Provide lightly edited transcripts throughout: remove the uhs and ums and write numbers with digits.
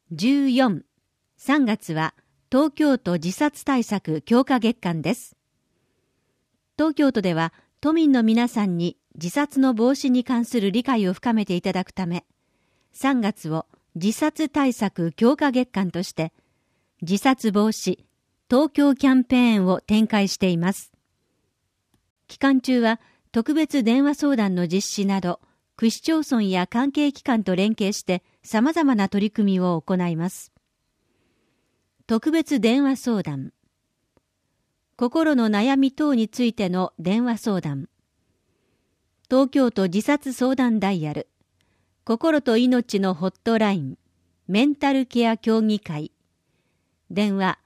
14、3月は東京都自殺対策強化月間です。東京都では都民の皆さんに自殺の防止に関する理解を深めていただくため、3月を自殺対策強化月間として、自殺防止東京キャンペーンを展開しています。期間中は特別電話相談の実施など、区市町村や関係機関と連携して様々な取り組みを行います。特別電話相談。心の悩み等についての電話相談。東京都自殺相談ダイヤル。心と命のホットライン。メンタルケア協議会。電話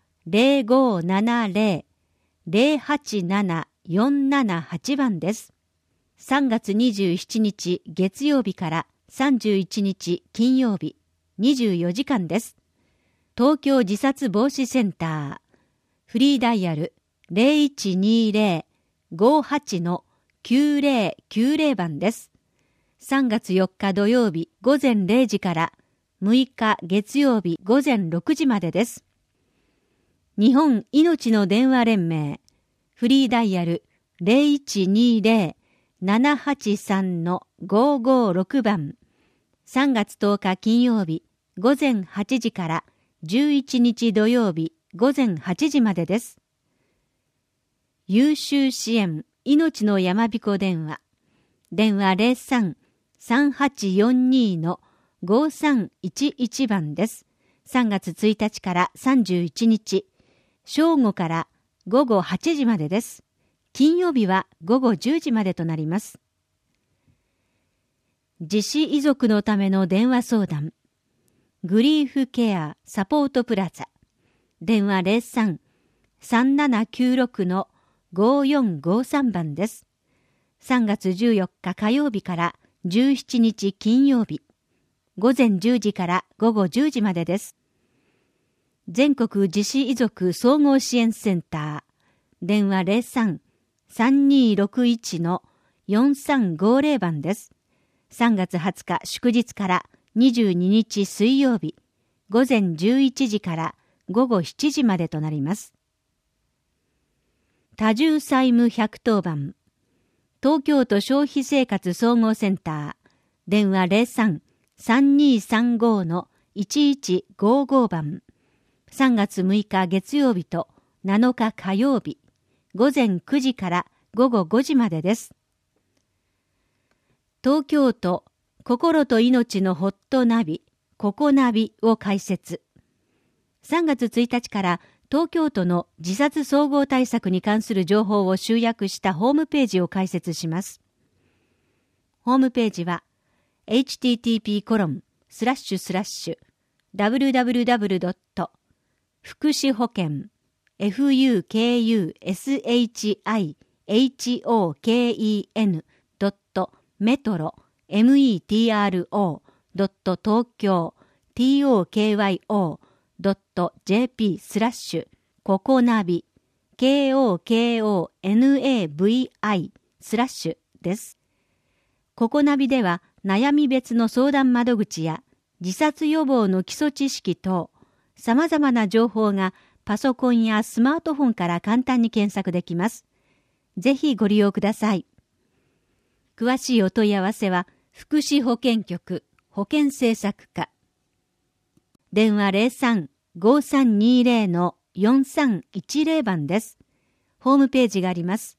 0570-087-478番です。3月27日月曜日から31日金曜日24時間です。東京自殺防止センター。フリーダイヤル0120-58-9090番です。3月4日土曜日午前0時から6日月曜日午前6時までです。日本命の電話連盟。フリーダイヤル0120-783-556番。3月10日金曜日午前8時から11日土曜日午前8時までです。優秀支援命のやまびこ電話。電話03-3842-5311番です。3月1日から31日、正午から午後8時までです。金曜日は午後10時までとなります。自死遺族のための電話相談。グリーフケアサポートプラザ。電話03-3796-5453番です。3月14日火曜日から17日金曜日。午前10時から午後10時までです。全国自死遺族総合支援センター。電話03-3261-4350番です。3月20日祝日から22日水曜日。午前11時から午後7時までとなります。多重債務110番。東京都消費生活総合センター。電話03-3235-1155番。3月6日月曜日と7日火曜日。午前9時から午後5時までです。東京都心と命のホットナビ、ココナビを開設。3月1日から東京都の自殺総合対策に関する情報を集約したホームページを開設します。ホームページは http://www. 福祉保険 fukushiko.metro.tokyo.jp/ ココナビ kokonavi/ です。ココナビでは悩み別の相談窓口や自殺予防の基礎知識等様々な情報がパソコンやスマートフォンから簡単に検索できます。ぜひご利用ください。詳しいお問い合わせは福祉保健局保健政策課。電話03-5320-4310番です。ホームページがあります。